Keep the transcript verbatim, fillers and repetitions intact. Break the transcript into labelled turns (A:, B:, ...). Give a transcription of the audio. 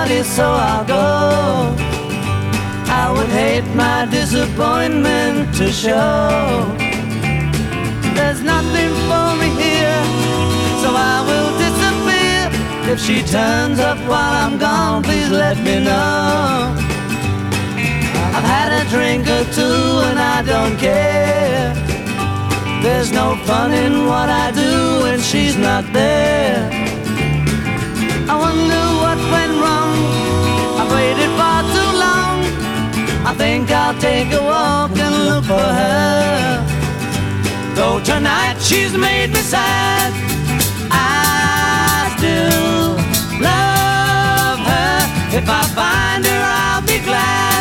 A: party, so I'll go. I would hate my disappointment to show. There's nothing for me here, so I will disappear. If she turns up while I'm gone, please let me know. I've had a drink or two and I don't care. There's no fun in what I do when she's not there. I wonder what went wrong. I've waited far too long. I think I'll take a walk and look for her. Though tonight she's made me sad, I still love her. If I find her, I'll be glad.